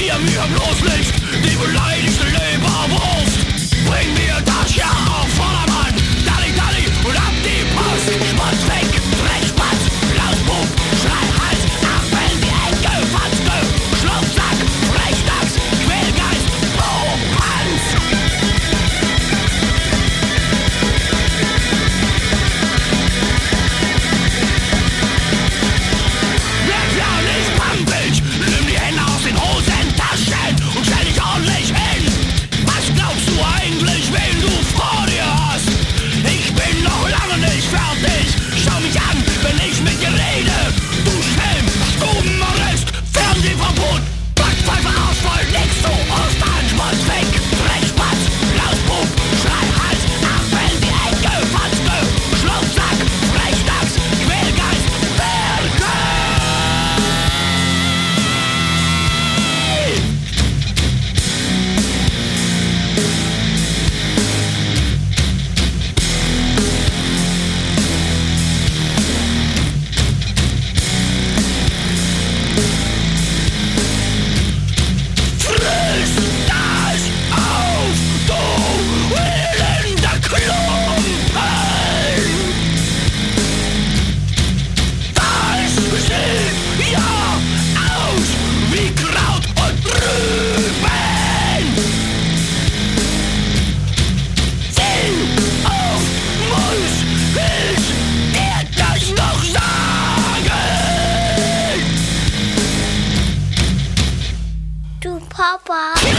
ihr mir bloß nicht die beleidigte Leberwurst. Bring mir das ja auf Vordermann, Dalli, Dalli und ab die Post. Schmutz weg, Dreckspatz, Lausbub, Schreihals, Ampel, die Ecke, Fatzke, Schlupfsack, Frechdachs, Quälgeist, Bohranz. Werd ja nicht pampig, nimm die Hände aus den Hosentaschen und stell dich ordentlich hin. Was glaubst du eigentlich, wen du vor dir hast? Ich bin noch lange nicht fertig. Schau mich an, wenn ich mit dir rede. Du Schelm, Stubenmorist, Fernsehverbot, Backpfeife, Arschvoll, nix zu Ostern, Schmutz weg, Dreckspatz, Lausbub, Schreihals, Ampel, die Ecke, Fatzke, Schlupfsack, Frechdachs, Quälgeist, Berge! Friss das auf, du elender Klumpen! Das sieht ja aus wie Kraut und Rüben! Wie oft muss ich dir das noch sagen? Du Papa.